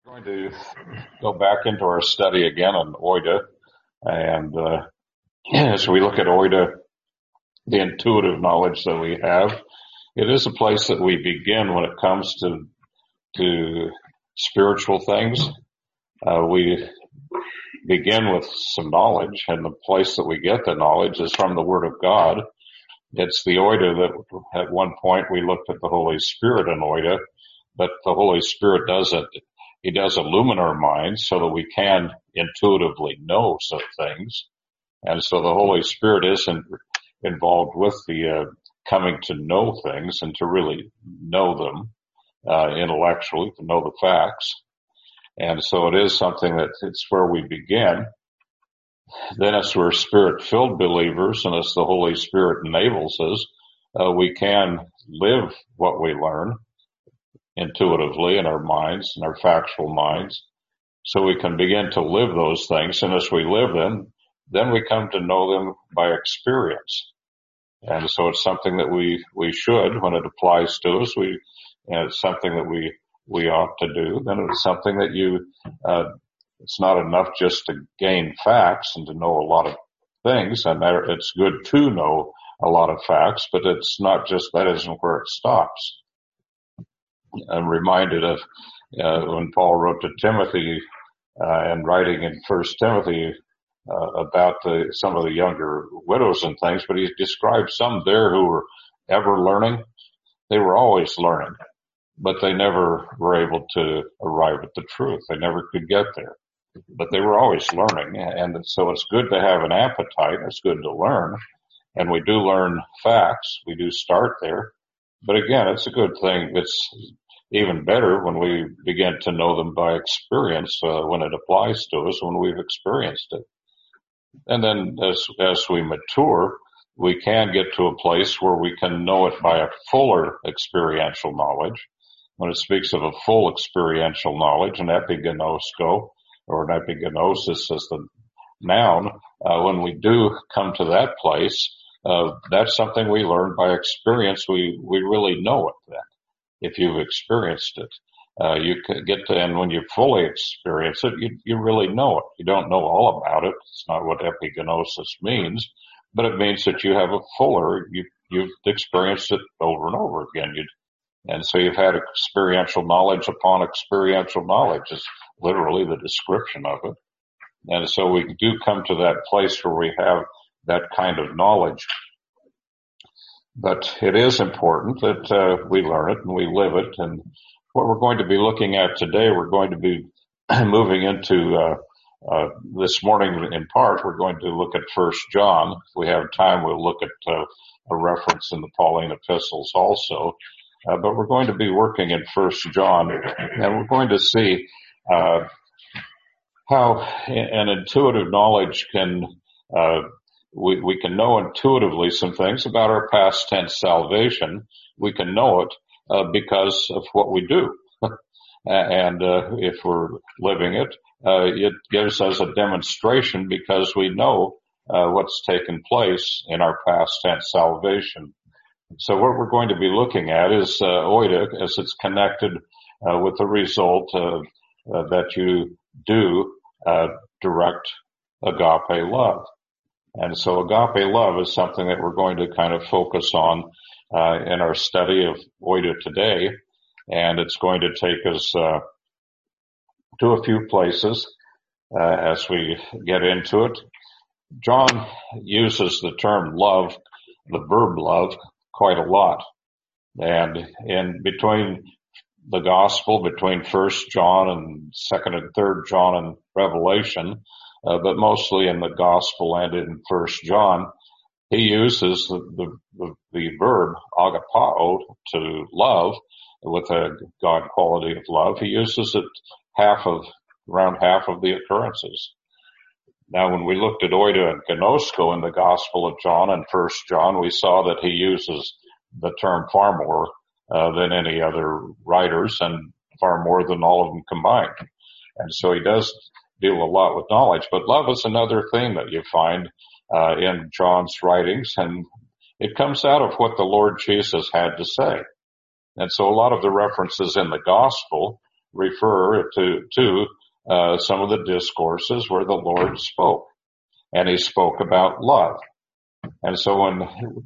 Going to go back into our study again on Oida, and as we look at Oida, the intuitive knowledge that we have, it is a place that we begin when it comes to spiritual things. We begin with some knowledge, and the place that we get the knowledge is from the Word of God. It's the Oida that at one point we looked at the Holy Spirit in Oida, but the Holy Spirit does it. He does illumine our minds so that we can intuitively know some things. And so the Holy Spirit isn't involved with the coming to know things and to really know them intellectually, to know the facts. And so it is something that it's where we begin. Then as we're Spirit-filled believers and as the Holy Spirit enables us, we can live what we learn intuitively in our minds, in our factual minds, so we can begin to live those things. And as we live them, then we come to know them by experience. And so it's something that we should, when it applies to us, and it's something that we ought to do. Then it's something that it's not enough just to gain facts and to know a lot of things, and it's good to know a lot of facts, but it's not just, that isn't where it stops. I'm reminded of when Paul wrote to Timothy and writing in First Timothy about some of the younger widows and things, but he described some there who were ever learning. They were always learning, but they never were able to arrive at the truth. They never could get there, but they were always learning. And so it's good to have an appetite. It's good to learn, and we do learn facts. We do start there. But again, it's a good thing. It's even better when we begin to know them by experience, when it applies to us, when we've experienced it. And then as we mature, we can get to a place where we can know it by a fuller experiential knowledge. When it speaks of a full experiential knowledge, an epigenosko, or an epigenosis as the noun, when we do come to that place, that's something we learn by experience. We really know it then, if you've experienced it. You can get to, and when you fully experience it, you really know it. You don't know all about it. It's not what epigenosis means, but it means that you have a fuller, you've experienced it over and over again. And so you've had experiential knowledge upon experiential knowledge is literally the description of it. And so we do come to that place where we have that kind of knowledge. But it is important that we learn it and we live it. And what we're going to be looking at today, we're going to be moving into this morning in part, we're going to look at 1 John. If we have time, we'll look at a reference in the Pauline epistles also. But we're going to be working in 1 John, and we're going to see how an intuitive knowledge can we can know intuitively some things about our past tense salvation. We can know it because of what we do. And if we're living it, it gives us a demonstration because we know what's taken place in our past tense salvation. So what we're going to be looking at is Oida, as it's connected with the result that you do direct agape love. And so agape love is something that we're going to kind of focus on in our study of Oida today, and it's going to take us to a few places as we get into it. John uses the term love, the verb love, quite a lot. And in between the gospel, between 1 John and 2nd and 3rd John and Revelation, but mostly in the gospel and in 1 John, he uses the verb agapao to love with a God quality of love. He uses it around half of the occurrences. Now, when we looked at oida and gnosko in the Gospel of John and 1 John, we saw that he uses the term far more than any other writers and far more than all of them combined. And so he does deal a lot with knowledge. But love is another thing that you find in John's writings, and it comes out of what the Lord Jesus had to say. And so a lot of the references in the Gospel refer to some of the discourses where the Lord spoke, and he spoke about love. And so in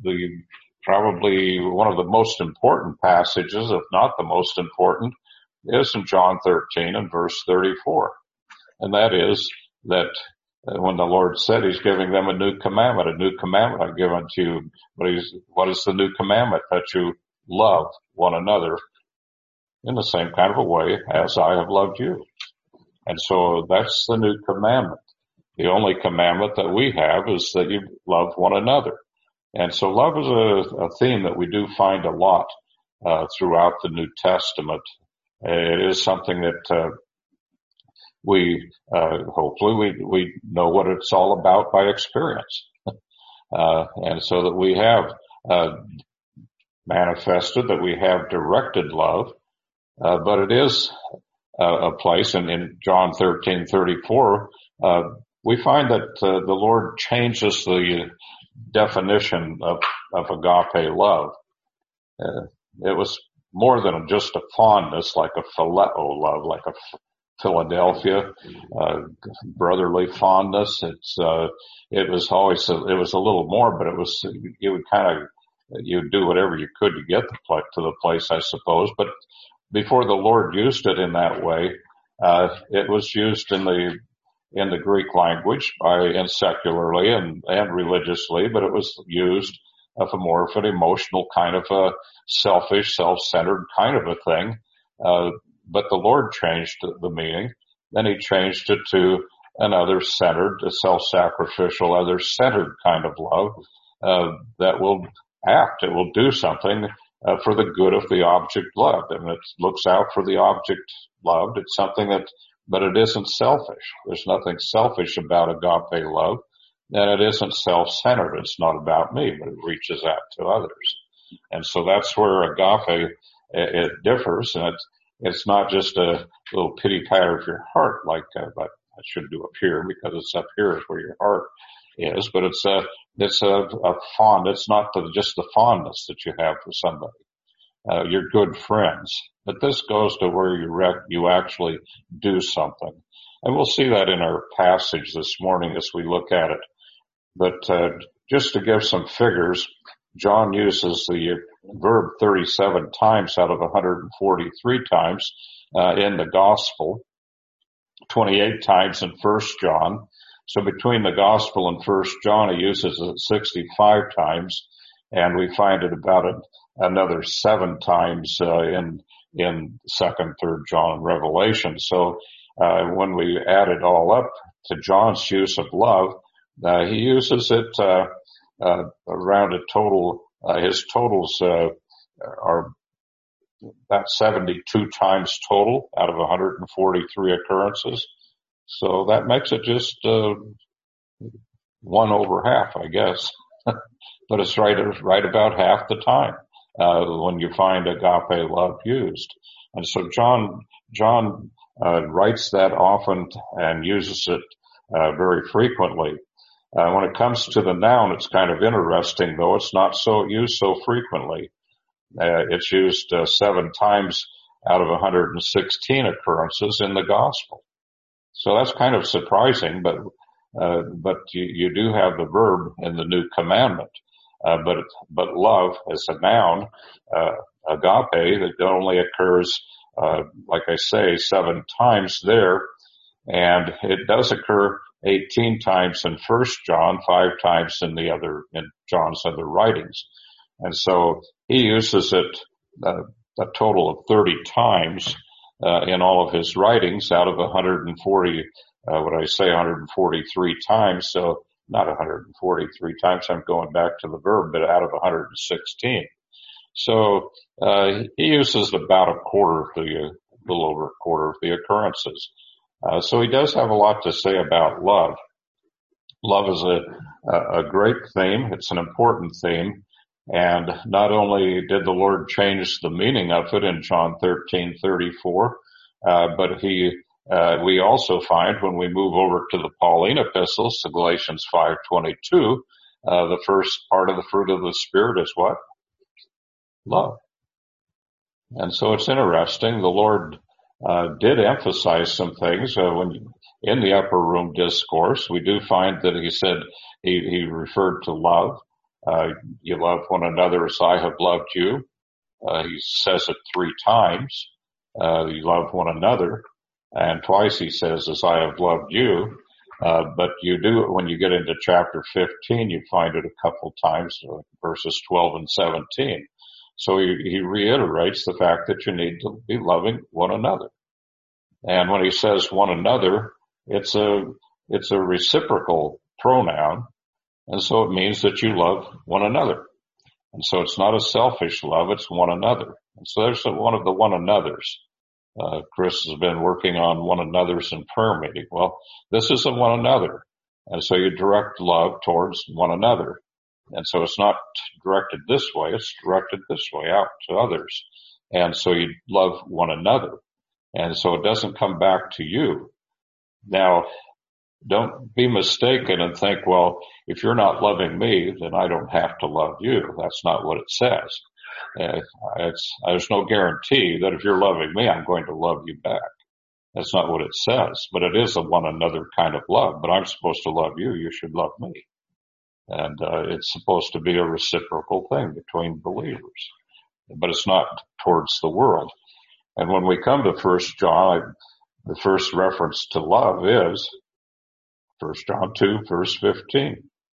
probably one of the most important passages, if not the most important, is in John 13 and verse 34. And that is that when the Lord said he's giving them a new commandment I've given unto you. What is the new commandment? That you love one another in the same kind of a way as I have loved you. And so that's the new commandment. The only commandment that we have is that you love one another. And so love is a theme that we do find a lot throughout the New Testament. It is something that we hopefully we know what it's all about by experience. And so that we have manifested, that we have directed love, but it is a place in John 13:34, we find that the Lord changes the definition of agape love. It was more than just a fondness, like a phileo love, like a Philadelphia brotherly fondness. It was always it was a little more, but it was you would you'd do whatever you could to get to the place, I suppose. But before the Lord used it in that way, it was used in the Greek language and secularly and religiously, but it was used of more of an emotional kind of a selfish, self-centered kind of a thing. But the Lord changed the meaning. Then he changed it to an other-centered, a self-sacrificial, other-centered kind of love that will act. It will do something for the good of the object loved. And it looks out for the object loved. It's something but it isn't selfish. There's nothing selfish about agape love. And it isn't self-centered. It's not about me, but it reaches out to others. And so that's where agape, it differs. And it's not just a little pity patter of your heart, like I should do up here, because it's up here is where your heart is. But it's a fond. It's not just the fondness that you have for somebody. You're good friends. But this goes to where you actually do something. And we'll see that in our passage this morning as we look at it. But just to give some figures, John uses the verb 37 times out of 143 times in the Gospel, 28 times in 1 John. So between the Gospel and 1 John, he uses it 65 times, and we find it about another 7 times in 2nd, 3rd John, and Revelation. So when we add it all up to John's use of love, he uses it around a total. His totals are about 72 times total out of 143 occurrences. So that makes it just 1 over half, I guess. But it's right about half the time when you find agape love used. And so John writes that often and uses it very frequently. When it comes to the noun, it's kind of interesting, though. It's not used so frequently. It's used 7 times out of 116 occurrences in the Gospel. So that's kind of surprising, but you do have the verb in the new commandment. But love as a noun, agape, that only occurs, like I say, 7 times there. And it does occur 18 times in 1 John, 5 times in John's other writings. And so he uses it a total of 30 times in all of his writings out of 143 times. So not 143 times, I'm going back to the verb, but out of 116. So he uses about a little over a quarter of the occurrences. So he does have a lot to say about love. Love is a great theme. It's an important theme. And not only did the Lord change the meaning of it in John 13:34, but we also find when we move over to the Pauline epistles, to Galatians 5:22, the first part of the fruit of the Spirit is what? Love. And so it's interesting. The Lord did emphasize some things. In the upper room discourse, we do find that he said he referred to love. You love one another as I have loved you. He says it 3 times. You love one another. And twice he says, as I have loved you. But you do, when you get into chapter 15, you find it a couple times, verses 12 and 17. So he reiterates the fact that you need to be loving one another. And when he says one another, it's a reciprocal pronoun. And so it means that you love one another. And so it's not a selfish love, it's one another. And so there's one of the one another's. Chris has been working on one another's in prayer meeting. Well, this is a one another. And so you direct love towards one another. And so it's not directed this way, it's directed this way out to others. And so you love one another. And so it doesn't come back to you. Now, don't be mistaken and think, well, if you're not loving me, then I don't have to love you. That's not what it says. There's no guarantee that if you're loving me, I'm going to love you back. That's not what it says. But it is a one another kind of love. But I'm supposed to love you. You should love me. And it's supposed to be a reciprocal thing between believers. But it's not towards the world. And when we come to 1 John, the first reference to love is 1 John 2, verse 15.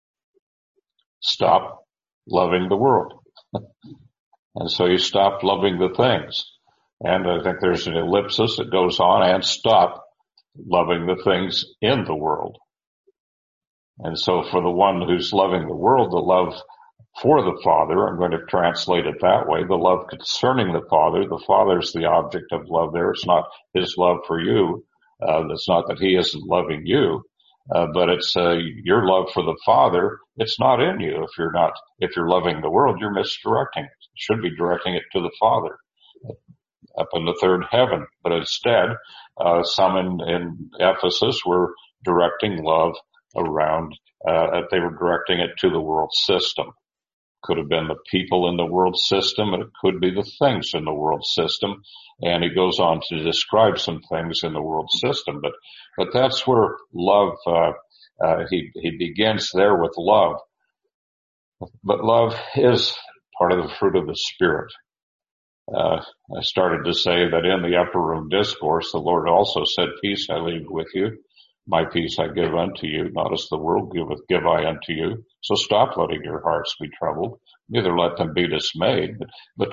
Stop loving the world. And so you stop loving the things. And I think there's an ellipsis that goes on, and stop loving the things in the world. And so for the one who's loving the world, the love for the Father, I'm going to translate it that way, the love concerning the Father's the object of love there. It's not his love for you. It's not that he isn't loving you. But it's your love for the Father. It's not in you. If you're loving the world, you're misdirecting it. You should be directing it to the Father up in the third heaven. But instead, some in Ephesus were directing love around. They were directing it to the world system. Could have been the people in the world system, and it could be the things in the world system. And he goes on to describe some things in the world system, but that's where love, he begins there with love. But love is part of the fruit of the Spirit. I started to say that in the upper room discourse, the Lord also said, peace I leave with you. My peace I give unto you, not as the world giveth, give I unto you. So stop letting your hearts be troubled, neither let them be dismayed. But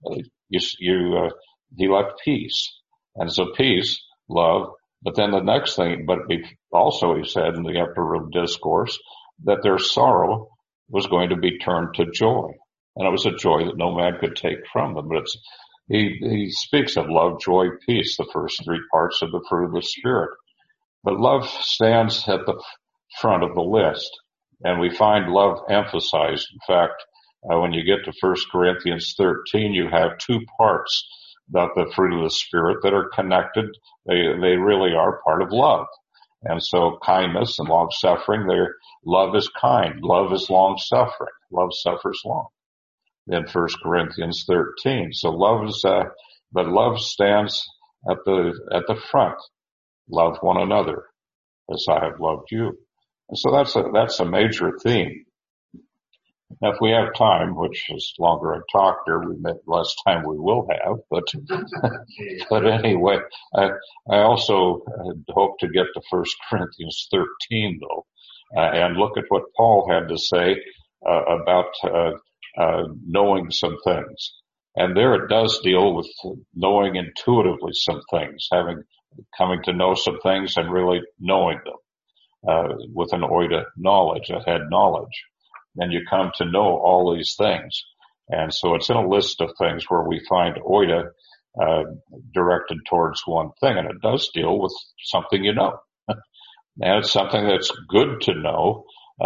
he left peace, and so peace, love. But then the next thing, also he said in the upper room discourse that their sorrow was going to be turned to joy, and it was a joy that no man could take from them. But he speaks of love, joy, peace, the first 3 parts of the fruit of the Spirit. But love stands at the front of the list, and we find love emphasized. In fact, when you get to 1 Corinthians 13, you have 2 parts of the fruit of the Spirit that are connected. They really are part of love. And so kindness and long suffering, love is kind. Love is long suffering. Love suffers long in 1 Corinthians 13. So but love stands at the front. Love one another as I have loved you. And so that's a major theme. Now, if we have time, which is longer I talk here, less time we will have, but anyway, I also hope to get to 1 Corinthians 13 though, and look at what Paul had to say, about, knowing some things. And there it does deal with knowing intuitively some things, coming to know some things and really knowing them, with an oida knowledge, a head knowledge. And you come to know all these things. And so it's in a list of things where we find oida, directed towards one thing. And it does deal with something you know. And it's something that's good to know.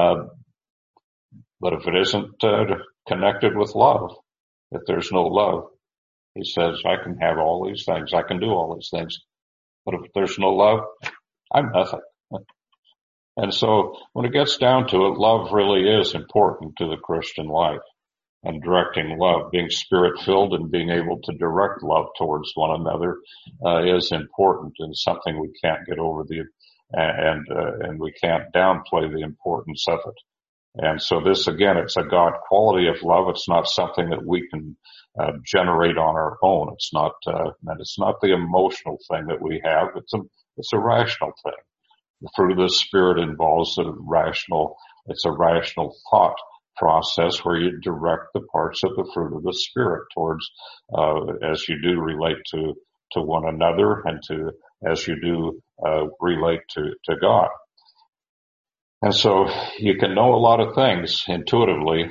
But if it isn't, connected with love, if there's no love, he says, I can have all these things. I can do all these things. But if there's no love, I'm nothing. And so when it gets down to it, love really is important to the Christian life. and directing love. Being spirit-filled and being able to direct love towards one another is important and something we can't get over and we can't downplay the importance of it. And so this, again, it's a God quality of love. It's not something that we can generate on our own. It's not the emotional thing that we have. It's a rational thing. The fruit of the Spirit involves it's a rational thought process where you direct the parts of the fruit of the Spirit towards, as you do relate to one another and as you do, relate to God. And so you can know a lot of things intuitively,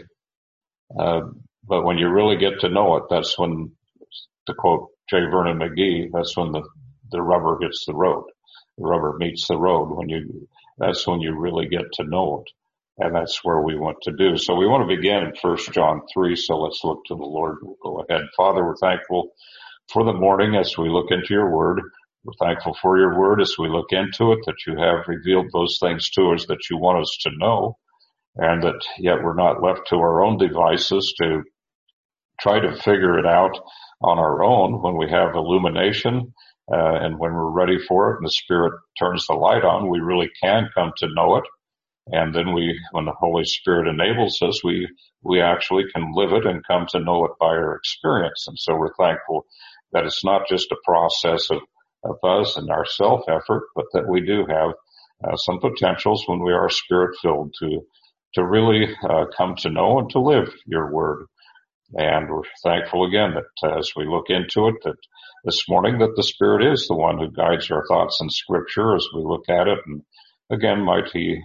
but when you really get to know it, that's when, to quote J. Vernon McGee, that's when the rubber hits the road. The rubber meets the road that's when you really get to know it. And that's where we want to do. So we want to begin in 1 John 3. So let's look to the Lord. We'll go ahead. Father, we're thankful for the morning as we look into your word. We're thankful for your word as we look into it, that you have revealed those things to us that you want us to know, and that yet we're not left to our own devices to try to figure it out on our own when we have illumination, and when we're ready for it and the Spirit turns the light on, we really can come to know it. And then when the Holy Spirit enables us, we actually can live it and come to know it by our experience. And so we're thankful that it's not just a process of us and our self-effort, but that we do have some potentials when we are Spirit-filled to really come to know and to live your word. And we're thankful again that as we look into it, that this morning that the Spirit is the one who guides our thoughts in Scripture as we look at it. And again, might He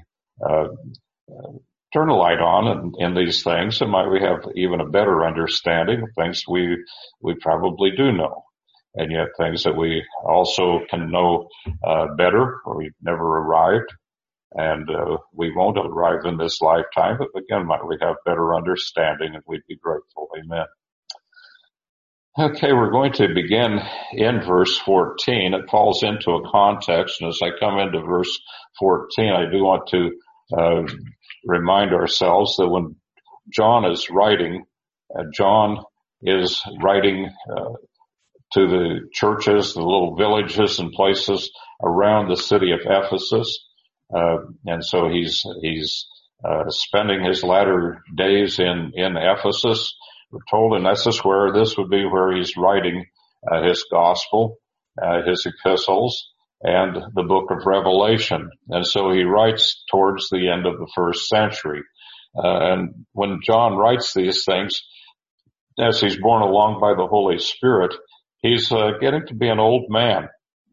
turn a light on in these things, and might we have even a better understanding of things we probably do know, and yet things that we also can know better, or we've never arrived, and we won't arrive in this lifetime, but again, might we have better understanding, and we'd be grateful. Amen. Okay, we're going to begin in verse 14. It falls into a context, and as I come into verse 14, I do want to remind ourselves that when John is writing to the churches, the little villages and places around the city of Ephesus. And so he's spending his latter days in Ephesus. We're told, and this would be where he's writing, his gospel, his epistles, and the book of Revelation. And so he writes towards the end of the first century. And when John writes these things, as he's borne along by the Holy Spirit, he's getting to be an old man.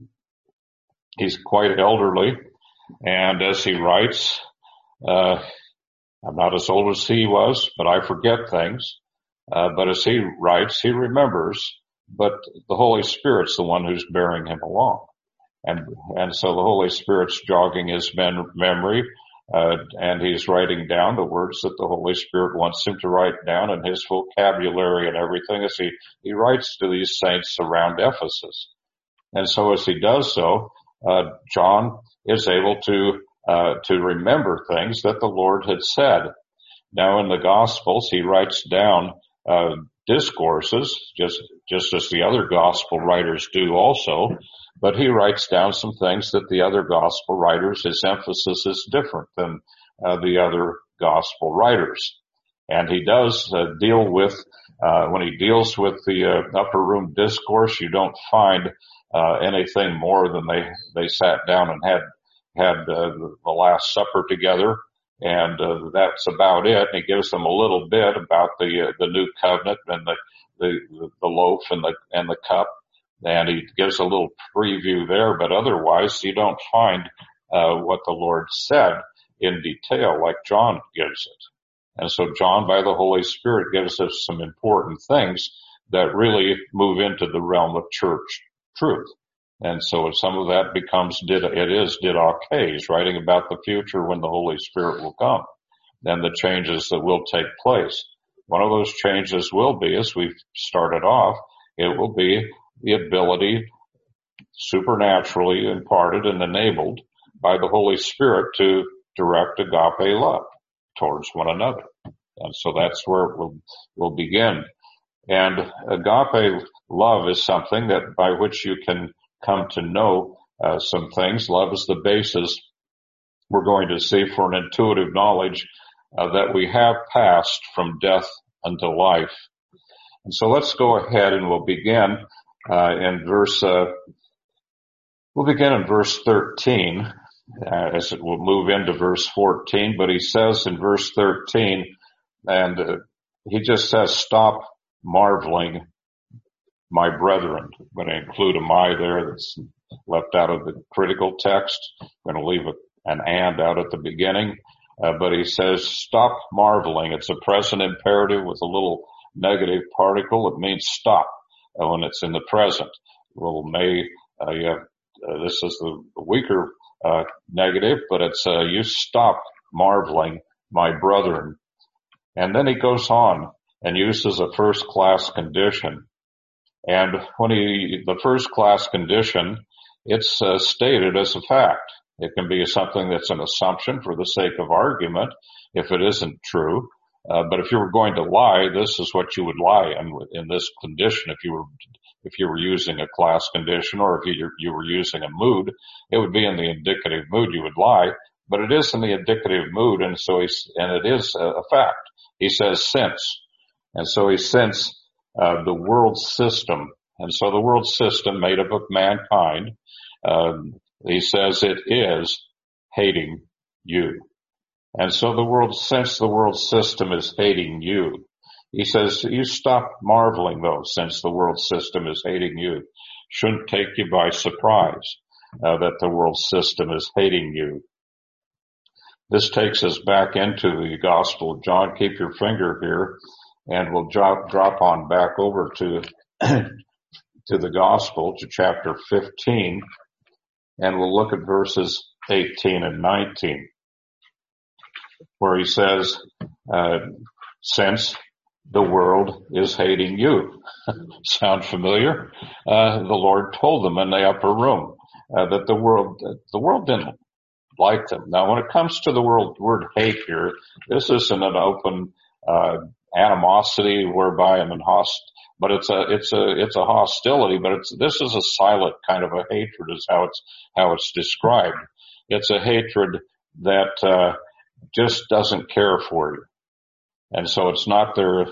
He's quite elderly, and as he writes, I'm not as old as he was, but I forget things. But as he writes, he remembers, but the Holy Spirit's the one who's bearing him along. And so the Holy Spirit's jogging his memory, and he's writing down the words that the Holy Spirit wants him to write down, and his vocabulary and everything as he writes to these saints around Ephesus. And so as he does so, John is able to remember things that the Lord had said. Now in the Gospels, he writes down discourses, just as the other Gospel writers do also, but he writes down some things that the other Gospel writers, his emphasis is different than the other Gospel writers. And he does deal with, when he deals with the upper room discourse, you don't find anything more than they sat down and had the Last Supper together, and that's about it. And he gives them a little bit about the new covenant and the loaf and the cup, and he gives a little preview there, but otherwise you don't find what the Lord said in detail like John gives it. And so John, by the Holy Spirit, gives us some important things that really move into the realm of church truth. And so some of that becomes didache. He's writing about the future when the Holy Spirit will come and the changes that will take place. One of those changes will be, as we've started off, it will be the ability supernaturally imparted and enabled by the Holy Spirit to direct agape love towards one another. And so that's where we'll begin. And agape love is something that by which you can come to know some things. Love is the basis we're going to see for an intuitive knowledge that we have passed from death unto life. And so let's go ahead and we'll begin we'll begin in verse 13 as it will move into verse 14. But he says in verse 13, and he just says, stop marveling, my brethren. I'm going to include a my there that's left out of the critical text. I'm going to leave an and out at the beginning. But he says, stop marveling. It's a present imperative with a little negative particle. It means stop when it's in the present. A little may, this is the weaker negative, but it's you stop marveling, my brethren. And then he goes on and uses a first class condition. And when the first class condition, it's stated as a fact. It can be something that's an assumption for the sake of argument if it isn't true. But if you were going to lie, this is what you would lie in this condition. If you were using a class condition, or if you were using a mood, it would be in the indicative mood you would lie. But it is in the indicative mood, and it is a fact. He says since, and so he since the world system, and so the world system made up of mankind. He says it is hating you. And so since the world system is hating you, he says, you stop marveling though, since the world system is hating you. Shouldn't take you by surprise, that the world system is hating you. This takes us back into the Gospel of John. Keep your finger here and we'll drop on back over to the Gospel, to chapter 15. And we'll look at verses 18 and 19, where he says, since the world is hating you. Sound familiar? The Lord told them in the upper room that the world didn't like them. Now, when it comes to the word hate here, this isn't an open animosity whereby I'm in but it's a hostility, but this is a silent kind of a hatred is how it's described. It's a hatred that just doesn't care for you. And so it's not they're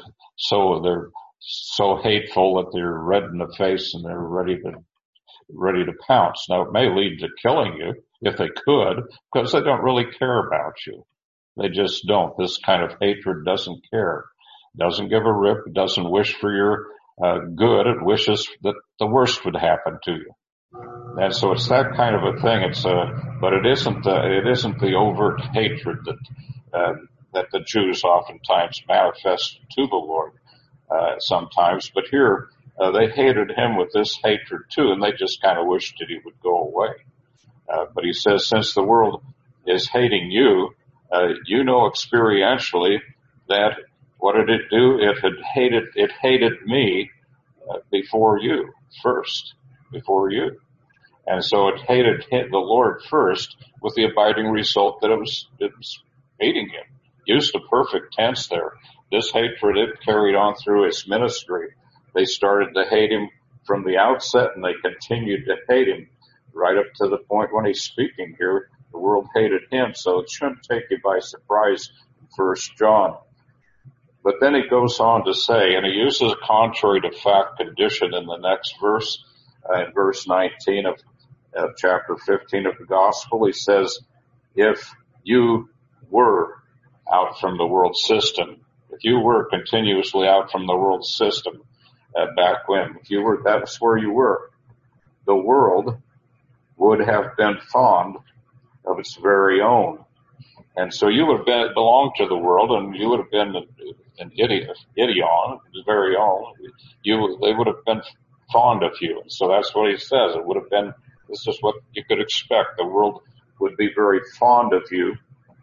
so hateful that they're red in the face and they're ready to pounce. Now it may lead to killing you if they could, because they don't really care about you. They just don't. This kind of hatred doesn't care. Doesn't give a rip. It doesn't wish for your good. It wishes that the worst would happen to you. And so it's that kind of a thing. But it isn't the overt hatred that the Jews oftentimes manifest to the Lord, sometimes. But here, they hated him with this hatred too, and they just kind of wished that he would go away. But he says, since the world is hating you, you know experientially that what did it do? It hated me before you, before you. And so it hated the Lord first, with the abiding result that it was hating him. Used a perfect tense there. This hatred, it carried on through his ministry. They started to hate him from the outset, and they continued to hate him right up to the point when he's speaking here. The world hated him, so it shouldn't take you by surprise in 1 John. But then he goes on to say, and he uses a contrary to fact condition in the next verse, in verse 19 of chapter 15 of the Gospel. He says, if you were out from the world system, if you were continuously out from the world system back when, that's where you were, the world would have been fond of its very own. And so you would have belonged to the world, and you would have been an idion, his very own. They would have been fond of you. And so that's what he says. It would have been, this is what you could expect. The world would be very fond of you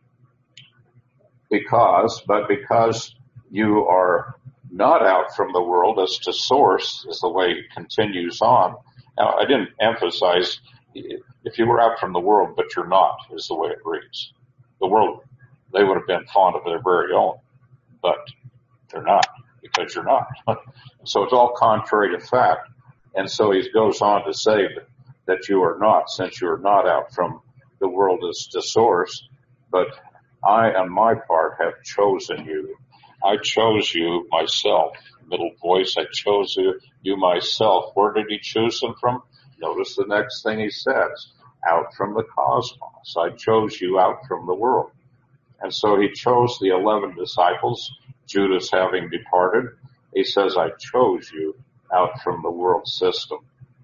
because you are not out from the world as to source, is the way it continues on. Now, I didn't emphasize if you were out from the world, but you're not, is the way it reads. The world, they would have been fond of their very own. but they're not, because you're not. So it's all contrary to fact. And so he goes on to say that you are not, since you are not out from the world as the source, but I, on my part, have chosen you. I chose you myself. Middle voice, I chose you myself. Where did he choose them from? Notice the next thing he says, out from the cosmos. I chose you out from the world. And so he chose the 11 disciples, Judas having departed. He says, I chose you out from the world system.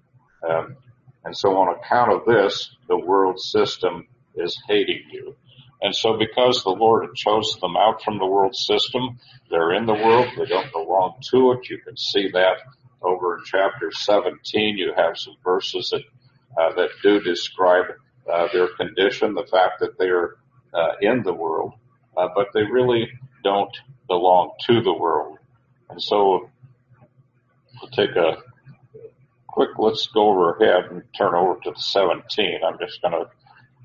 And so on account of this, the world system is hating you. And so because the Lord had chosen them out from the world system, they're in the world, they don't belong to it. You can see that over in chapter 17. You have some verses that do describe their condition, the fact that they're in the world, but they really don't belong to the world. And so we'll take a quick, let's go over ahead and turn over to the 17. I'm just going to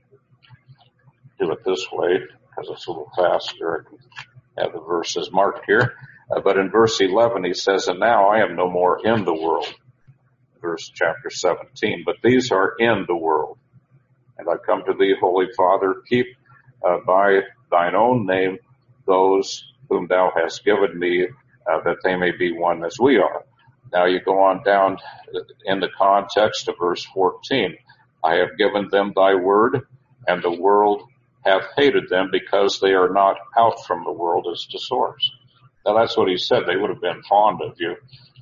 do it this way because it's a little faster. I can have the verses marked here. But in verse 11, he says, and now I am no more in the world. Verse chapter 17, but these are in the world. And I come to thee, Holy Father, keep by thine own name those whom thou hast given me, that they may be one as we are. Now you go on down in the context of verse 14. I have given them thy word, and the world have hated them because they are not out from the world as to source. Now that's what he said. They would have been fond of you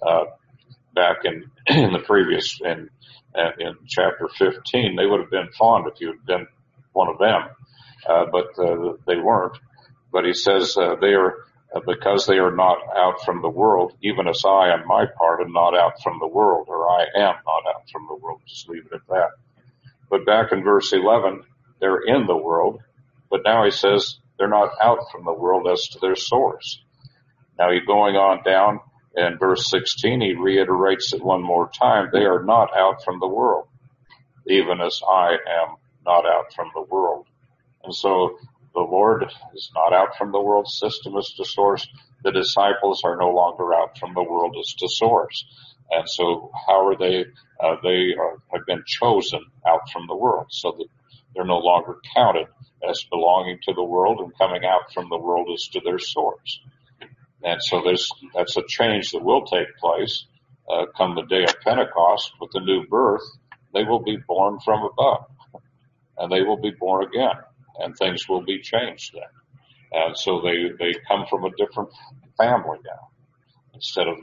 back in the previous, in chapter 15. They would have been fond if you had been one of them, but they weren't. But he says they are, because they are not out from the world, even as I on my part am not out from the world, or I am not out from the world. Just leave it at that. But back in verse 11, they're in the world, but now he says they're not out from the world as to their source. Now you're going on down in verse 16, he reiterates it one more time. They are not out from the world, even as I am not out from the world. And so the Lord is not out from the world system as to source. The disciples are no longer out from the world as to source. And so how are they? Have been chosen out from the world, so that they're no longer counted as belonging to the world and coming out from the world as to their source. And so that's a change that will take place come the day of Pentecost with the new birth. They will be born from above, and they will be born again, and things will be changed then. And so they come from a different family now, instead of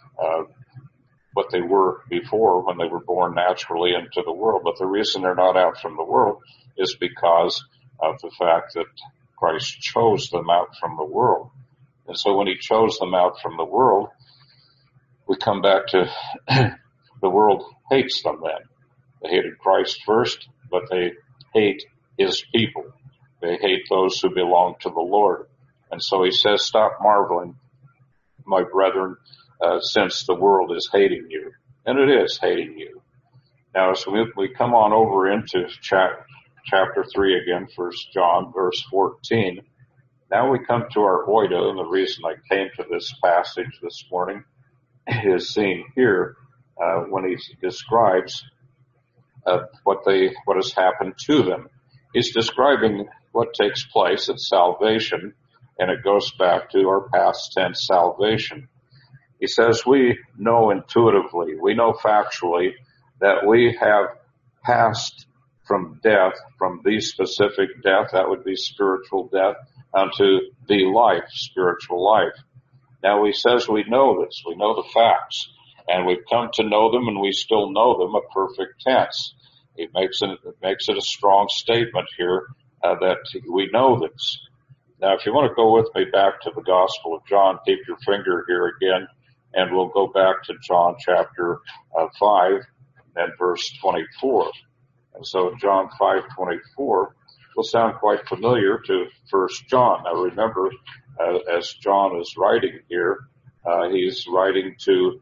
what they were before when they were born naturally into the world. But the reason they're not out from the world is because of the fact that Christ chose them out from the world. And so when he chose them out from the world, we come back to the world hates them then. They hated Christ first, but they hate his people. They hate those who belong to the Lord. And so he says, stop marveling, my brethren, since the world is hating you. And it is hating you. Now, so we come on over into chapter 3 again, 1 John, verse 14. Now we come to our oida, and the reason I came to this passage this morning is seen here when he describes what has happened to them. He's describing what takes place at salvation, and it goes back to our past tense salvation. He says we know intuitively, we know factually that we have passed from death, from the specific death, that would be spiritual death, unto the life, spiritual life. Now he says we know this, we know the facts, and we've come to know them, and we still know them, a perfect tense. It makes it a strong statement here that we know this. Now if you want to go with me back to the Gospel of John, keep your finger here again, and we'll go back to John chapter 5 and verse 24. And so John 5:24 will sound quite familiar to 1 John. Now remember, as John is writing here, he's writing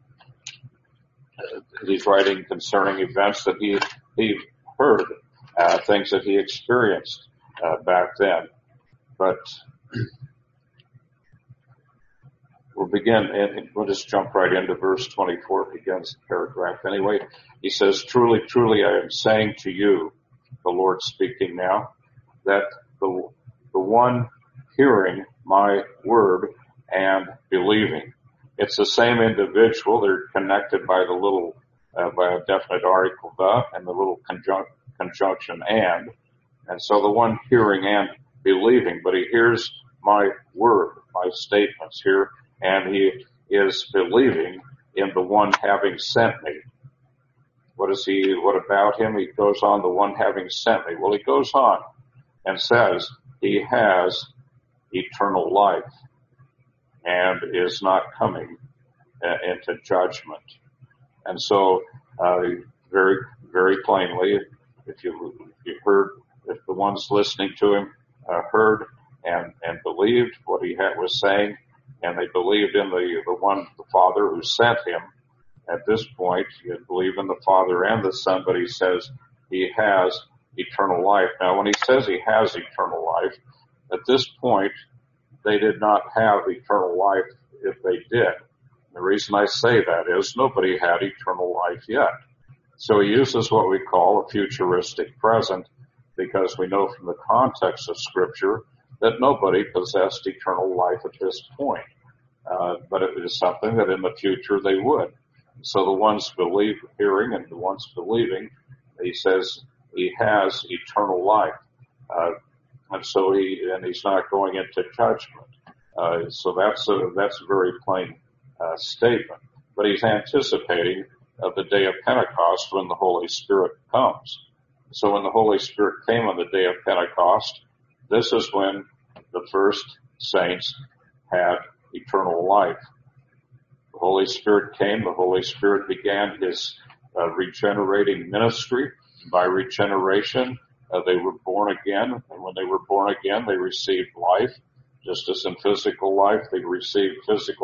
concerning events that he heard, things that he experienced back then. But we'll just jump right into verse 24. It begins the paragraph anyway. He says, truly, truly, I am saying to you, the Lord speaking now, that the one hearing my word and believing. It's the same individual. They're connected by the little, by a definite article, the, and the little conjunction and. And so the one hearing and believing, but he hears my word, my statements here, and he is believing in the one having sent me. What about him? He goes on, the one having sent me. Well, he goes on and says he has eternal life and is not coming into judgment. And so, very, very plainly, if the ones listening to him, heard and believed what he was saying, and they believed in the Father who sent him, at this point, you believe in the Father and the Son, but he says he has eternal life. Now, when he says he has eternal life, at this point, they did not have eternal life if they did. The reason I say that is nobody had eternal life yet. So he uses what we call a futuristic present because we know from the context of Scripture that nobody possessed eternal life at this point. But it is something that in the future they would. So the ones hearing and the ones believing, he says he has eternal life. And so he's not going into judgment. So that's a very plain statement. But he's anticipating the day of Pentecost when the Holy Spirit comes. So when the Holy Spirit came on the day of Pentecost, this is when the first saints had eternal life. The Holy Spirit came. The Holy Spirit began his regenerating ministry. By regeneration, they were born again. And when they were born again, they received life. Just as in physical life, they received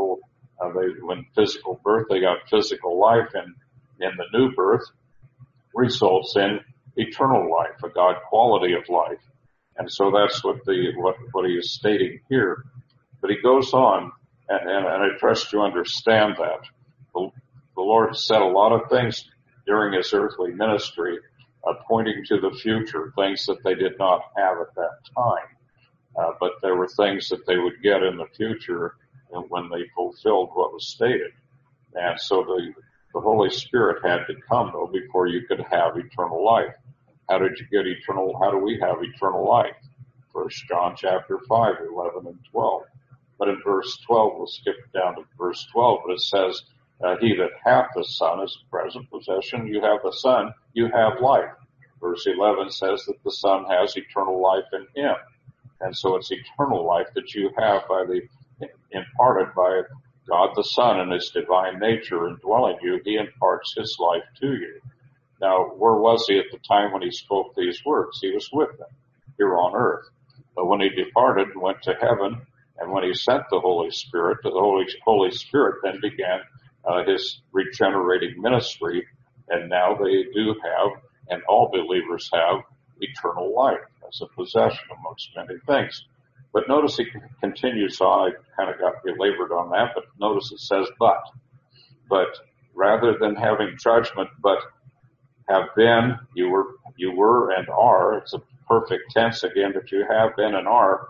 when physical birth, they got physical life. And in the new birth results in eternal life, a God quality of life. And so that's what he is stating here. But he goes on, and I trust you understand that. The Lord said a lot of things during his earthly ministry, pointing to the future, things that they did not have at that time. But there were things that they would get in the future when they fulfilled what was stated. And so the Holy Spirit had to come, though, before you could have eternal life. How do we have eternal life? 1 John chapter 5, 11 and 12. But in verse 12, we'll skip down to verse 12, but it says, he that hath the Son is a present possession. You have the Son, you have life. Verse 11 says that the Son has eternal life in him. And so it's eternal life that you have imparted by God the Son in his divine nature indwelling you. He imparts his life to you. Now, where was he at the time when he spoke these words? He was with them here on earth. But when he departed and went to heaven, and when he sent the Holy Spirit, the Holy Spirit then began his regenerating ministry, and now they do have, and all believers have, eternal life as a possession amongst many things. But notice he continues on. I kind of got belabored on that, but notice it says, but rather than having judgment, but have been, you were and are, it's a perfect tense again, that you have been and are,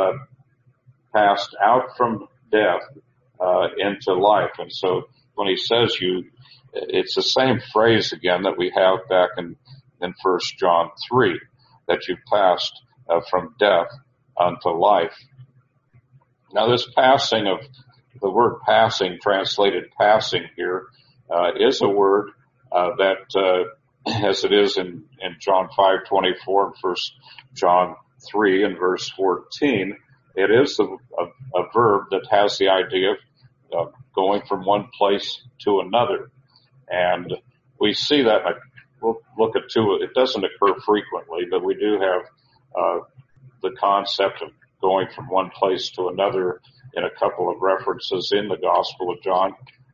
passed out from death, into life. And so when he says it's the same phrase again that we have back in 1 John 3, that you passed from death unto life. Now this passing of the word passing, translated passing here, is a word that as it is in John 5:24 and 1 John 3 and verse 14, it is a verb that has the idea of going from one place to another. And we see that, we'll look at two, it doesn't occur frequently, but we do have the concept of going from one place to another in a couple of references in the Gospel of John.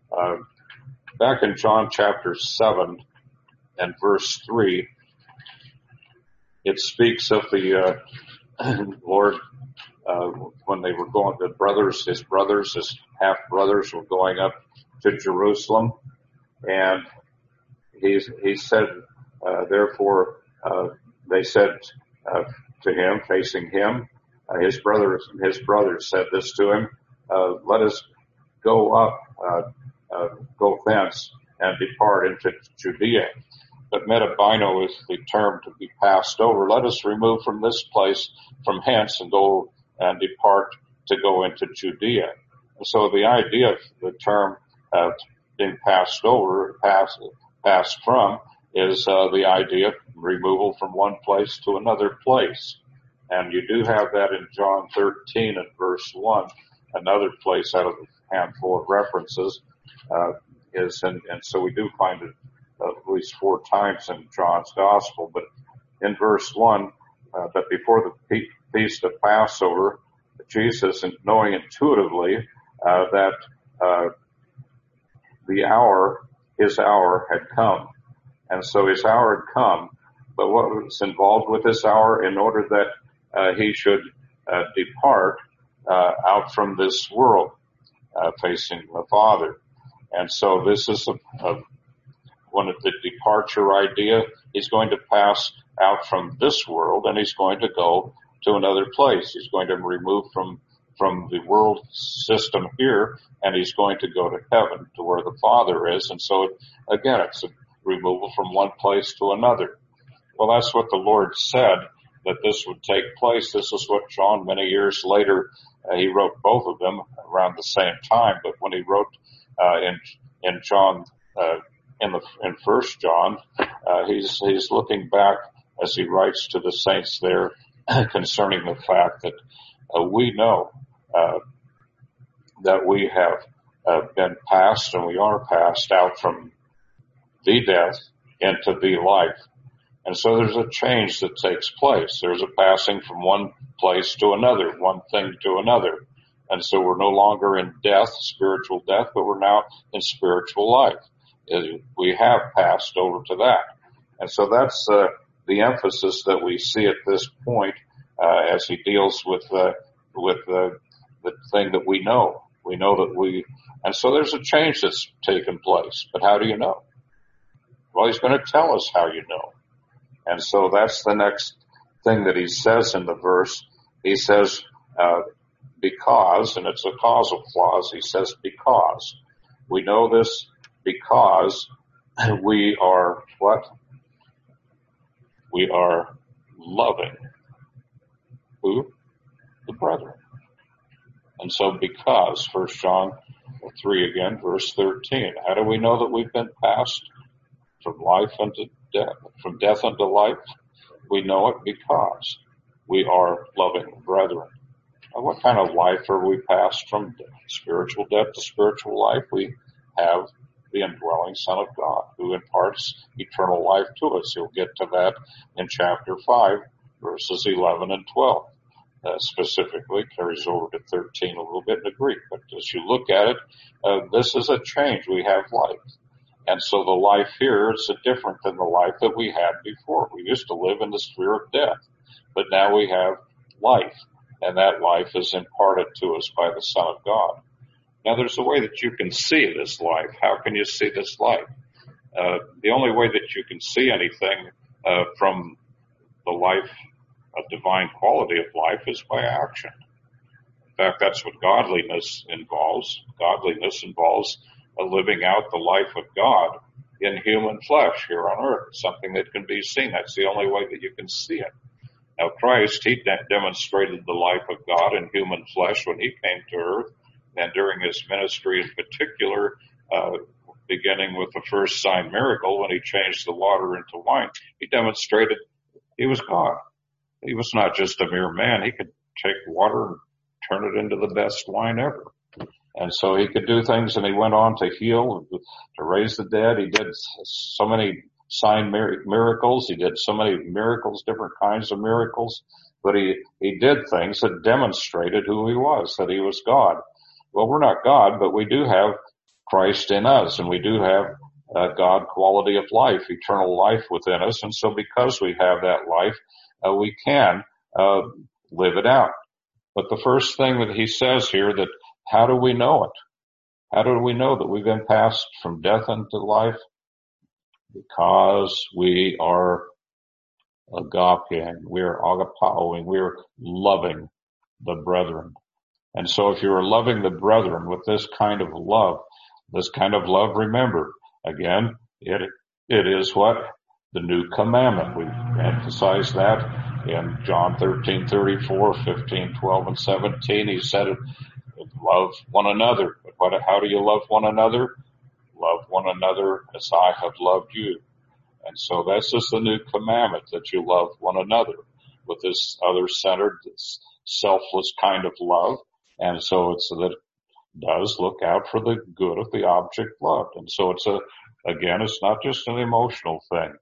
Back in John chapter 7 and verse 3, it speaks of the Lord when they were going, his half brothers were going up to Jerusalem, and he said, therefore, they said to him, facing him, his brothers said this to him, let us go up, go thence and depart into Judea. But metabino is the term to be passed over. Let us remove from this place, from hence, and go and depart to go into Judea. And so the idea of the term being passed over, passed from, is the idea of removal from one place to another place. And you do have that in John 13 and verse 1, another place out of a handful of references, and so we do find it at least 4 times in John's Gospel. But in verse 1, that before the feast of Passover, Jesus, knowing intuitively that his hour had come. And so his hour had come. But what was involved with this hour? In order that he should depart out from this world, facing the Father. And so this is one of the departure idea. He's going to pass out from this world, and he's going to go to another place. He's going to remove from the world system here, and he's going to go to heaven, to where the Father is. And so, again, it's a removal from one place to another. Well, that's what the Lord said, that this would take place. This is what John, many years later, he wrote both of them around the same time. But when he wrote in John, in First John, he's looking back as he writes to the saints there concerning the fact that we know that we have been passed, and we are passed out from the death into the life. And so there's a change that takes place. There's a passing from one place to another, one thing to another. And so we're no longer in death, spiritual death, but we're now in spiritual life. We have passed over to that. And so that's the emphasis that we see at this point as he deals with the thing that we know. We know that and so there's a change that's taken place. But how do you know? Well, he's going to tell us how you know. And so that's the next thing that he says in the verse. He says, because, and it's a causal clause, he says, because. We know this because we are what? We are loving. Who? The brethren. And so because, 1 John 3 again, verse 13. How do we know that we've been passed from life unto death, from death unto life? We know it because we are loving brethren. Now, what kind of life are we passed from? Spiritual death to spiritual life. We have the indwelling Son of God who imparts eternal life to us. You'll get to that in chapter 5, verses 11 and 12. Specifically carries over to 13 a little bit in the Greek. But as you look at it, this is a change. We have life. And so the life here is different than the life that we had before. We used to live in the sphere of death, but now we have life, and that life is imparted to us by the Son of God. Now there's a way that you can see this life. How can you see this life? The only way that you can see anything from the life, a divine quality of life, is by action. In fact, that's what godliness involves. Godliness involves living out the life of God in human flesh here on earth, something that can be seen. That's the only way that you can see it. Now, Christ, he demonstrated the life of God in human flesh when he came to earth, and during his ministry in particular, beginning with the first sign miracle when he changed the water into wine, he demonstrated he was God. He was not just a mere man. He could take water and turn it into the best wine ever. And so he could do things, and he went on to heal, to raise the dead. He did so many sign miracles. He did so many miracles, different kinds of miracles. But he did things that demonstrated who he was, that he was God. Well, we're not God, but we do have Christ in us, and we do have God quality of life, eternal life within us. And so because we have that life, we can live it out. But the first thing that he says here, that how do we know it? How do we know that we've been passed from death into life? Because we are agapeing, we're agapaoing, we're loving the brethren. And so if you're loving the brethren with this kind of love, remember, again, it is what? The new commandment. We emphasize that in John 13:34, 15, 12, and 17. He said, love one another. But how do you love one another? Love one another as I have loved you. And so this is the new commandment, that you love one another with this other-centered, this selfless kind of love. And so that it does look out for the good of the object loved. And so it's not just an emotional thing.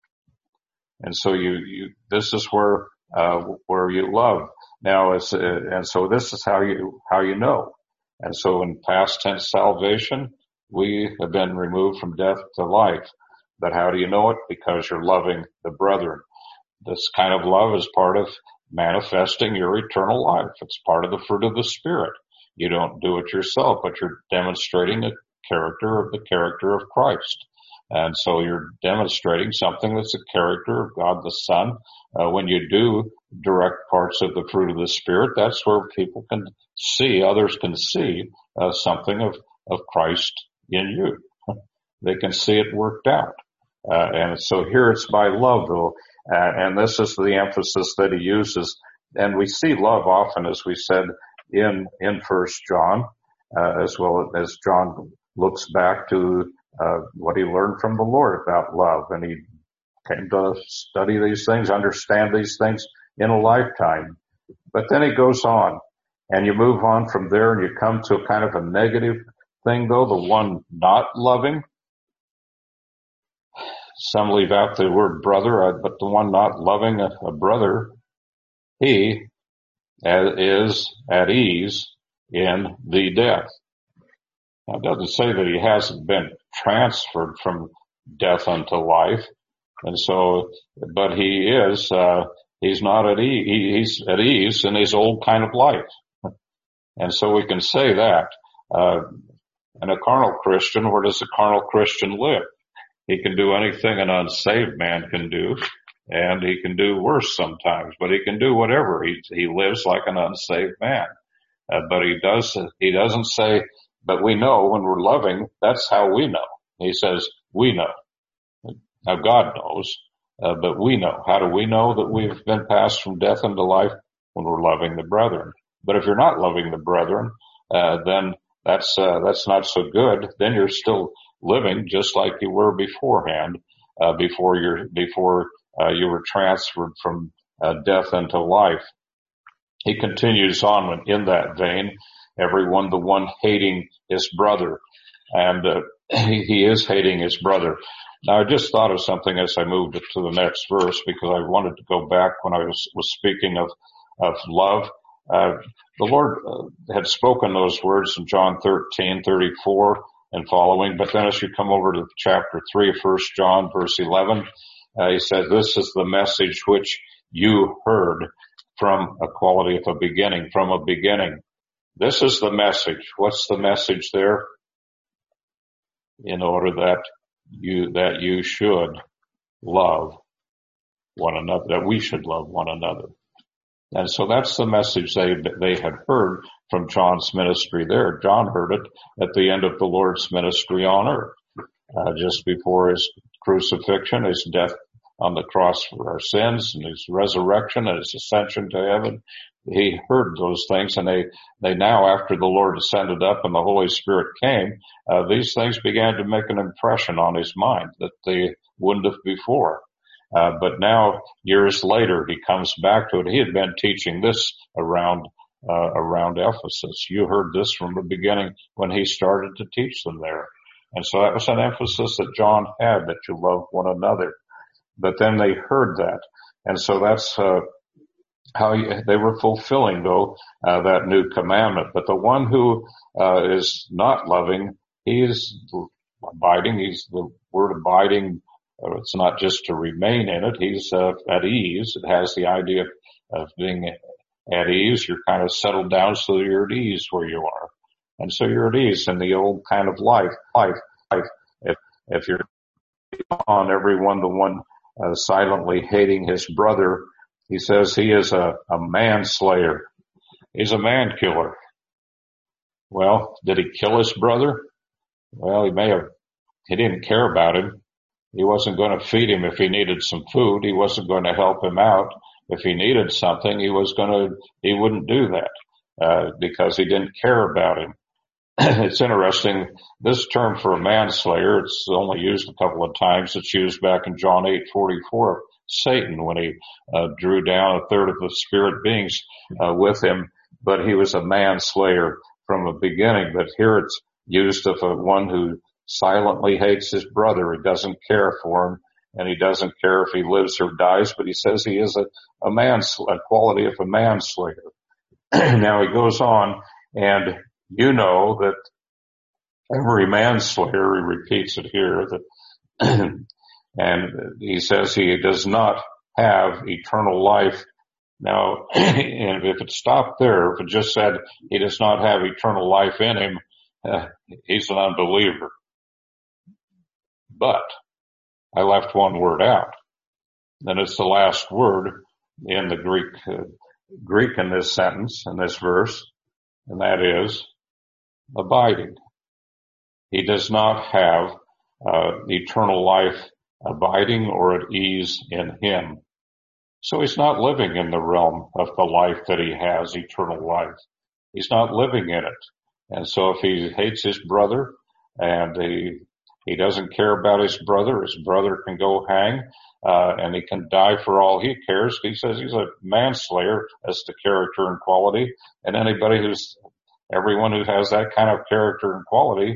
And so this is where you love. Now and so this is how you know. And so in past tense salvation, we have been removed from death to life. But how do you know it? Because you're loving the brethren. This kind of love is part of manifesting your eternal life. It's part of the fruit of the Spirit. You don't do it yourself, but you're demonstrating the character of Christ. And so you're demonstrating something that's the character of God the Son. When you do direct parts of the fruit of the Spirit, that's where people can see, others can see something of Christ in you. They can see it worked out. And so here it's by love, though, and this is the emphasis that he uses. And we see love often, as we said, in 1 John, as well as John looks back to what he learned from the Lord about love. And he came to study these things, understand these things in a lifetime. But then he goes on, and you move on from there, and you come to kind of a negative thing, though, the one not loving. Some leave out the word brother, but the one not loving a brother, he is at ease in the death. Now, it doesn't say that he hasn't been transferred from death unto life. And so, but he is, he's not at ease, he's at ease in his old kind of life. And so we can say that, and a carnal Christian, where does a carnal Christian live? He can do anything an unsaved man can do, and he can do worse sometimes, but he can do whatever. He lives like an unsaved man. But he doesn't say, but we know when we're loving, that's how we know. He says, we know. Now God knows, but we know. How do we know that we've been passed from death into life? When we're loving the brethren. But if you're not loving the brethren, then that's not so good. Then you're still living just like you were beforehand, before you were transferred from death into life. He continues on in that vein. The one hating his brother, and he is hating his brother. Now, I just thought of something as I moved to the next verse, because I wanted to go back when I was speaking of love. The Lord had spoken those words in John 13:34 and following, but then as you come over to chapter 3 of 1 John, verse 11, he said, "This is the message which you heard from a quality of a beginning, from a beginning." This is the message. What's the message there? In order that you should love one another, that we should love one another. And so that's the message they had heard from John's ministry there. John heard it at the end of the Lord's ministry on earth, just before his crucifixion, his death on the cross for our sins, and his resurrection and his ascension to heaven. He heard those things, and they now, after the Lord ascended up and the Holy Spirit came, these things began to make an impression on his mind that they wouldn't have before. But now, years later, he comes back to it. He had been teaching this around Ephesus. You heard this from the beginning when he started to teach them there. And so that was an emphasis that John had, that you love one another. But then they heard that. And so that's how they were fulfilling, though, that new commandment. But the one who is not loving, he is abiding. He's the word abiding. It's not just to remain in it. He's at ease. It has the idea of being at ease. You're kind of settled down so you're at ease where you are. And so you're at ease in the old kind of life. If you're on everyone, the one silently hating his brother, he says he is a manslayer. He's a man killer. Well, did he kill his brother? Well, he didn't care about him. He wasn't going to feed him if he needed some food. He wasn't going to help him out. If he needed something, he wouldn't do that, because he didn't care about him. It's interesting. This term for a manslayer, it's only used a couple of times. It's used back in John 8:44. Satan, when he drew down a third of the spirit beings with him, but he was a manslayer from the beginning. But here it's used of one who silently hates his brother. He doesn't care for him, and he doesn't care if he lives or dies, but he says he is a quality of a manslayer. Now he goes on, and you know that every manslayer, he repeats it here, that and he says he does not have eternal life. Now, and if it stopped there, if it just said he does not have eternal life in him, he's an unbeliever. But I left one word out, and it's the last word in the Greek in this sentence, in this verse, and that is abiding. He does not have eternal life abiding or at ease in him. So he's not living in the realm of the life that he has, eternal life. He's not living in it. And so if he hates his brother and he doesn't care about his brother can go hang, and he can die for all he cares. He says he's a manslayer as to character and quality. And everyone who has that kind of character and quality,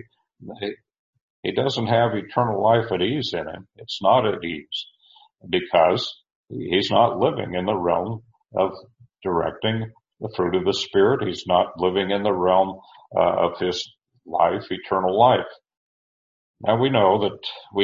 he doesn't have eternal life at ease in him. It's not at ease because he's not living in the realm of directing the fruit of the Spirit. He's not living in the realm of his life, eternal life. Now we know that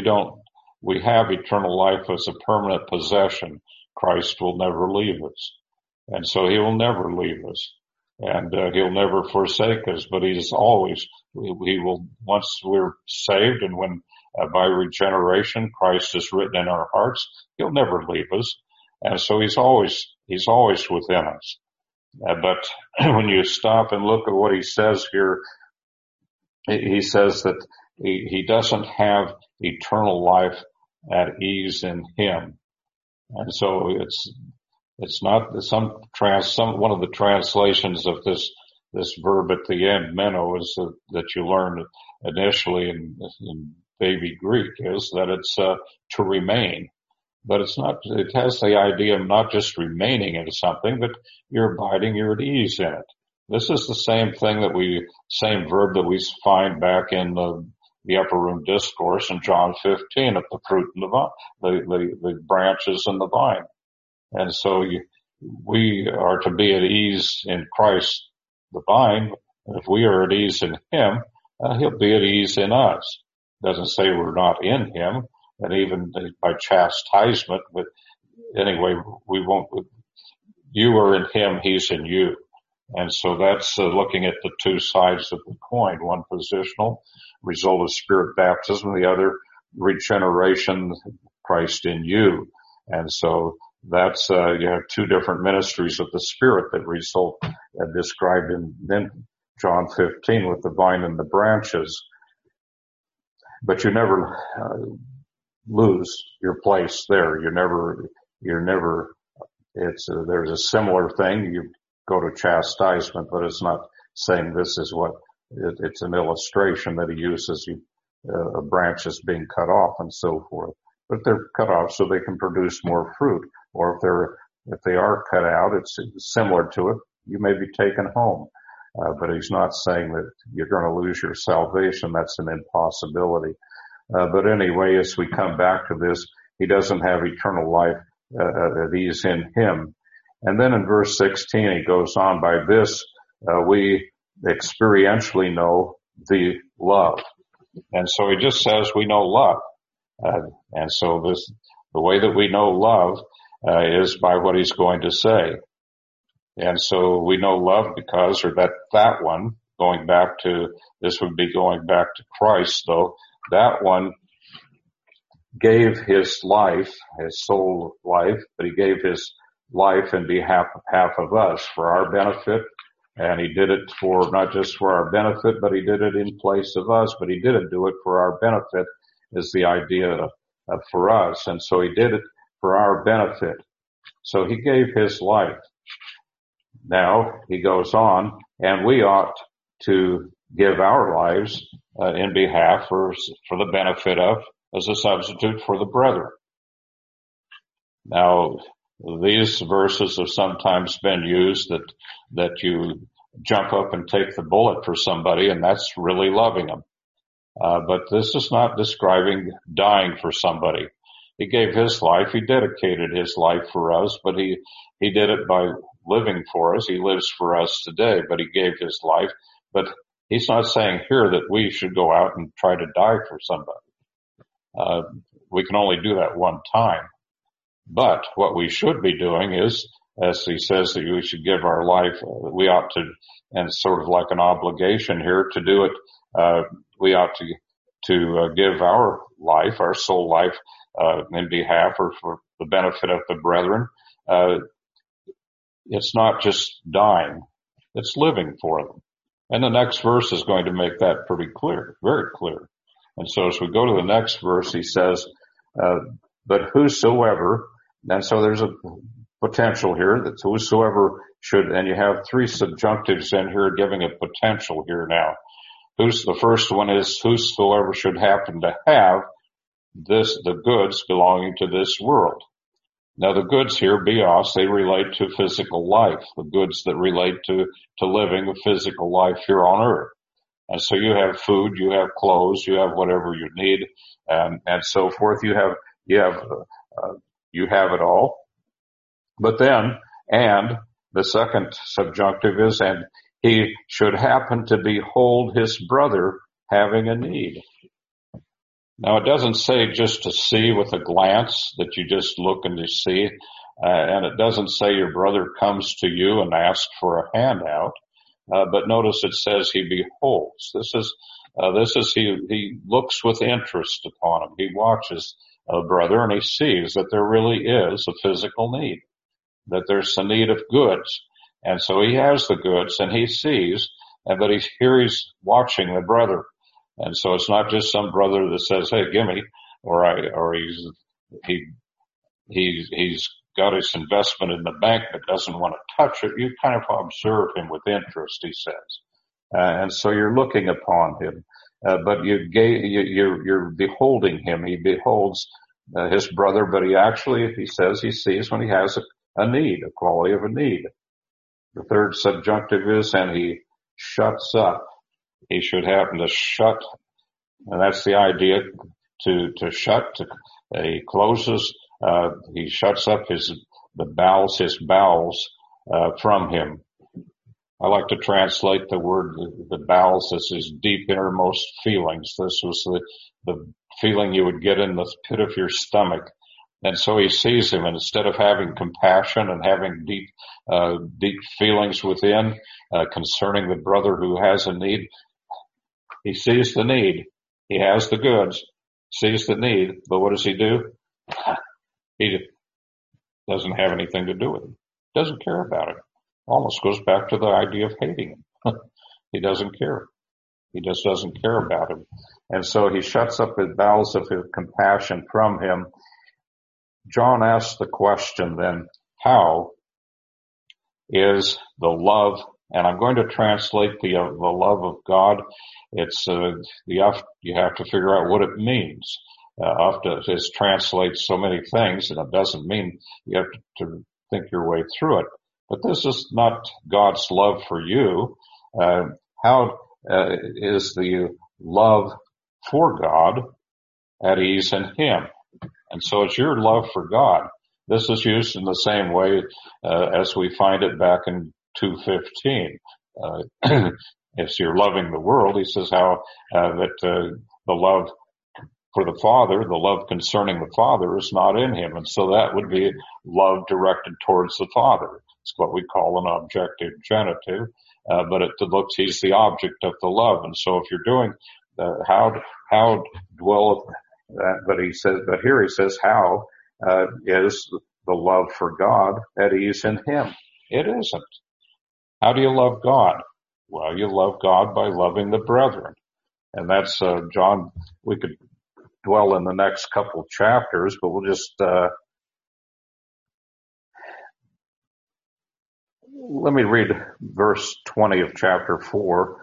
we have eternal life as a permanent possession. Christ will never leave us. And so he will never leave us. And he'll never forsake us, but he's always, he will, once we're saved and when by regeneration Christ is written in our hearts, he'll never leave us. And so he's always within us. But when you stop and look at what he says here, he says that he doesn't have eternal life at ease in him. And so it's not one of the translations of this verb at the end, meno, is that you learned initially in baby Greek, is that it's to remain. But it's not, it has the idea of not just remaining in something, but you're abiding, you're at ease in it. This is the same same verb that we find back in the upper room discourse in John 15 of the fruit and the vine, the branches and the vine. And so we are to be at ease in Christ, the vine. And if we are at ease in him, he'll be at ease in us. Doesn't say we're not in him, and even by chastisement, but anyway, we won't, you are in him, he's in you. And so that's looking at the two sides of the coin, one positional, result of spirit baptism, the other regeneration, Christ in you. And so that's, you have two different ministries of the Spirit that result described in John 15 with the vine and the branches. But you never lose your place there. There's a similar thing. You go to chastisement, but it's not saying this is what, it's an illustration that he uses, branches being cut off and so forth. But they're cut off so they can produce more fruit. Or if they are cut out, it's similar to it. You may be taken home. But he's not saying that you're going to lose your salvation. That's an impossibility. But anyway, as we come back to this, he doesn't have eternal life at ease in him. And then in verse 16, he goes on, by this, we experientially know the love. And so he just says we know love. And so the way that we know love, is by what he's going to say. And so we know love because, or that one, going back to, this would be going back to Christ though, that one gave his life, his soul life, but he gave his life in behalf of us for our benefit. And he did it for, not just for our benefit, but he did it in place of us, but he didn't do it for our benefit is the idea of for us. And so he did it for our benefit. So he gave his life. Now he goes on, and we ought to give our lives in behalf for the benefit of, as a substitute for the brethren. Now, these verses have sometimes been used that you jump up and take the bullet for somebody, and that's really loving them. But this is not describing dying for somebody. He gave his life. He dedicated his life for us, but he did it by living for us. He lives for us today, but he gave his life. But he's not saying here that we should go out and try to die for somebody. We can only do that one time. But what we should be doing is, as he says that we should give our life, we ought to, and sort of like an obligation here to do it, we ought to give our life, our soul life, in behalf or for the benefit of the brethren. It's not just dying, it's living for them. And the next verse is going to make that pretty clear, very clear. And so as we go to the next verse, he says, but whosoever, and so there's a potential here that whosoever should, and you have three subjunctives in here giving a potential here now. The first one is whosoever should happen to have the goods belonging to this world. Now the goods here, bios, they relate to physical life, the goods that relate to living a physical life here on earth. And so you have food, you have clothes, you have whatever you need, and so forth. You have it all. But then, and the second subjunctive is, and he should happen to behold his brother having a need. Now it doesn't say just to see with a glance, that you just look and you see, and it doesn't say your brother comes to you and asks for a handout. But notice it says he beholds. This is he looks with interest upon him. He watches a brother and he sees that there really is a physical need, that there's a need of goods. And so he has the goods and he sees, but he's watching the brother. And so it's not just some brother that says, hey, gimme, or he's got his investment in the bank but doesn't want to touch it. You kind of observe him with interest, he says. And so you're looking upon him, but you're beholding him. He beholds his brother, but he says he sees when he has a need, a quality of a need. The third subjunctive is, and he shuts up. He should happen to shut, and that's the idea, to shut, he closes, he shuts up his bowels from him. I like to translate the word, the bowels, as his deep innermost feelings. This was the feeling you would get in the pit of your stomach. And so he sees him, and instead of having compassion and having deep feelings within, concerning the brother who has a need, he sees the need. He has the goods, sees the need, but what does he do? He doesn't have anything to do with it. Doesn't care about it. Almost goes back to the idea of hating him. He doesn't care. He just doesn't care about him. And so he shuts up his bowels of his compassion from him. John asks the question then, how is the love, and I'm going to translate the love of God. It's, you have to figure out what it means. It translates so many things, and it doesn't mean you have to think your way through it. But this is not God's love for you. How is the love for God at ease in Him? And so it's your love for God. This is used in the same way as we find it back in 2:15. If you're loving the world, he says how that the love for the Father, the love concerning the Father, is not in him. And so that would be love directed towards the Father. It's what we call an objective genitive, but it looks, he's the object of the love. And so if you're doing how dwelleth that, but here he says, how is the love for God at ease in him? It isn't. How do you love God? Well, you love God by loving the brethren. And that's, John, we could dwell in the next couple chapters, but we'll just, let me read verse 20 of chapter 4.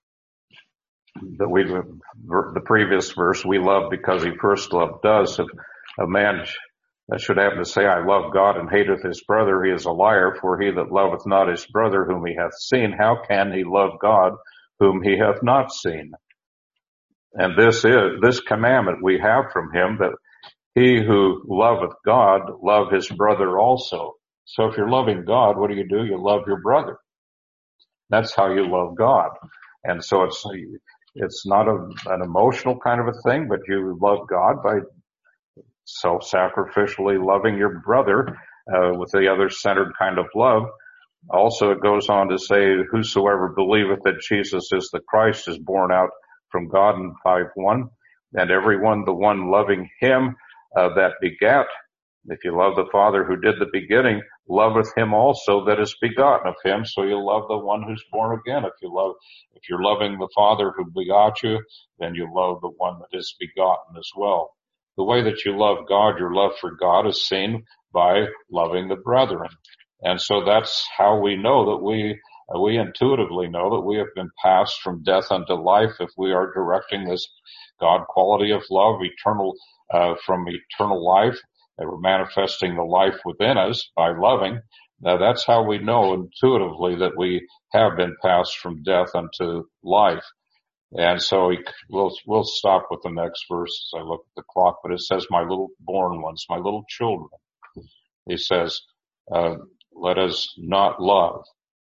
The previous verse, we love because he first loved us. If a man should happen to say, I love God and hateth his brother, he is a liar, for he that loveth not his brother whom he hath seen, how can he love God whom he hath not seen? And this commandment we have from him, that he who loveth God love his brother also. So if you're loving God, what do? You love your brother. That's how you love God. And so it's not an emotional kind of a thing, but you love God by self-sacrificially loving your brother with the other-centered kind of love. Also, it goes on to say, whosoever believeth that Jesus is the Christ is born out from God in 5:1, and everyone, the one loving him that begat. If you love the Father who did the beginning, loveth him also that is begotten of him. So you love the one who's born again. If you're loving the Father who begot you, then you love the one that is begotten as well. The way that you love God, your love for God, is seen by loving the brethren. And so that's how we know that we intuitively know that we have been passed from death unto life if we are directing this God quality of love, from eternal life, and we're manifesting the life within us by loving. Now that's how we know intuitively that we have been passed from death unto life. And so we'll stop with the next verse as I look at the clock, but it says, my little born ones, my little children. He says, let us not love.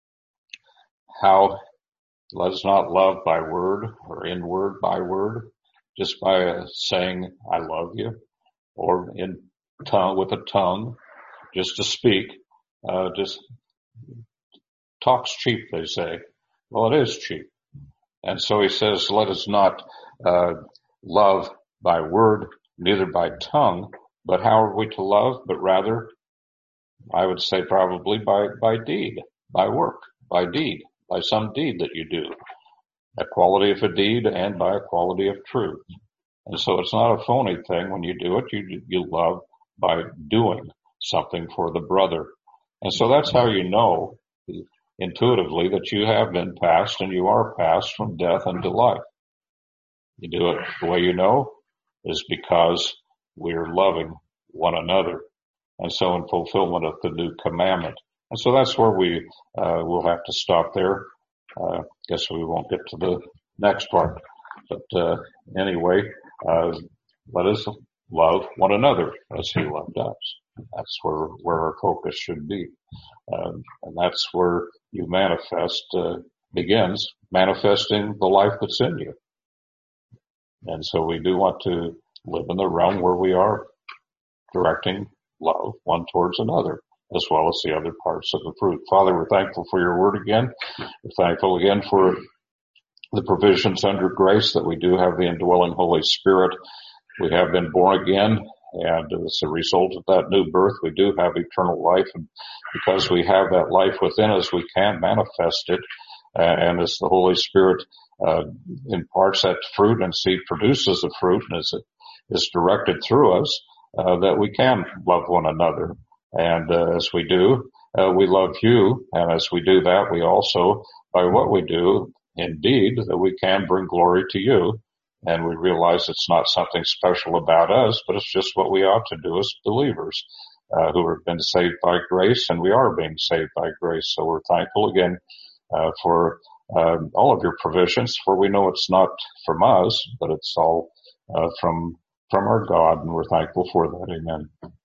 Let us not love by word or in word by word, just by saying, I love you, or in tongue, with a tongue, just to speak, just talk's cheap, they say. Well, it is cheap. And so he says, let us not love by word, neither by tongue, but how are we to love? But rather, I would say probably by deed, by work, by deed, by some deed that you do. A quality of a deed and by a quality of truth. And so it's not a phony thing. When you do it, you love by doing something for the brother. And so that's how you know intuitively that you have been passed and you are passed from death unto life. You do it the way you know is because we're loving one another. And so in fulfillment of the new commandment. And so that's where we will have to stop there. Guess we won't get to the next part. But anyway, let us love one another as he loved us. That's where our focus should be. And that's where you begins manifesting the life that's in you. And so we do want to live in the realm where we are directing love one towards another, as well as the other parts of the fruit. Father, we're thankful for your word again. We're thankful again for the provisions under grace that we do have the indwelling Holy Spirit. We have been born again, and as a result of that new birth, we do have eternal life. And because we have that life within us, we can manifest it. And as the Holy Spirit imparts that fruit and seed produces the fruit, and as it is directed through us, that we can love one another. And as we do, we love you. And as we do that, we also, by what we do, indeed, that we can bring glory to you. And we realize it's not something special about us, but it's just what we ought to do as believers who have been saved by grace, and we are being saved by grace. So we're thankful again for all of your provisions, for we know it's not from us, but it's all from our God, and we're thankful for that. Amen.